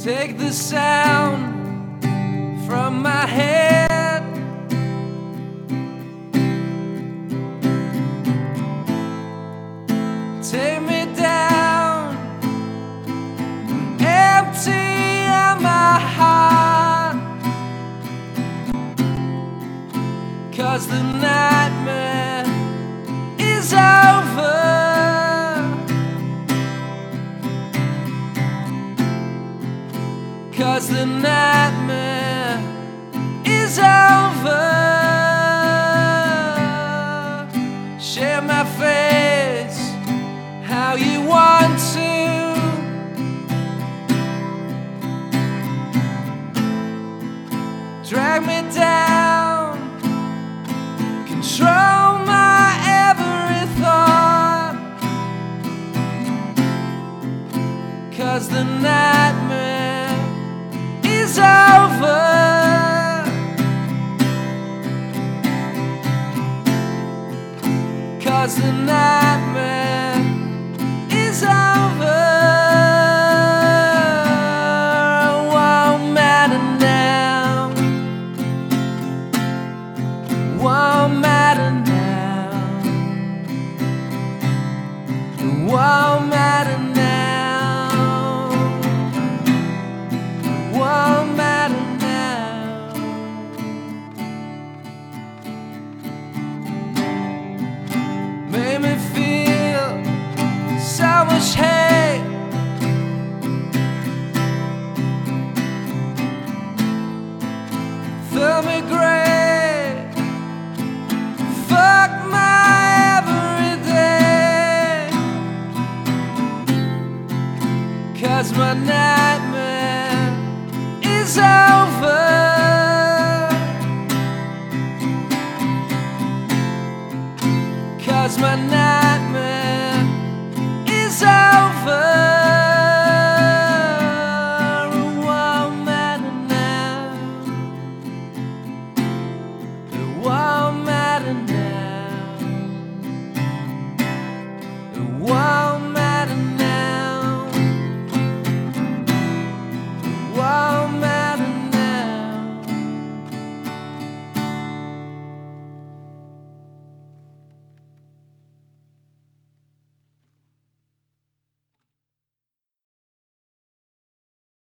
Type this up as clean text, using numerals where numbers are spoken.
Take the sound from my head. Take me down, empty my heart, 'cause the nightmare is over. 'Cause the nightmare is over. Share my face how you want to. Drag me down, control my every thought, 'cause the nightmare is over. 'Cause the nightmare is over. Won't matter now. Won't matter now. Won't matter now. Won't matter now. Made me feel so much hate. Fill me great. Fuck my everyday. 'Cause my nightmare is over.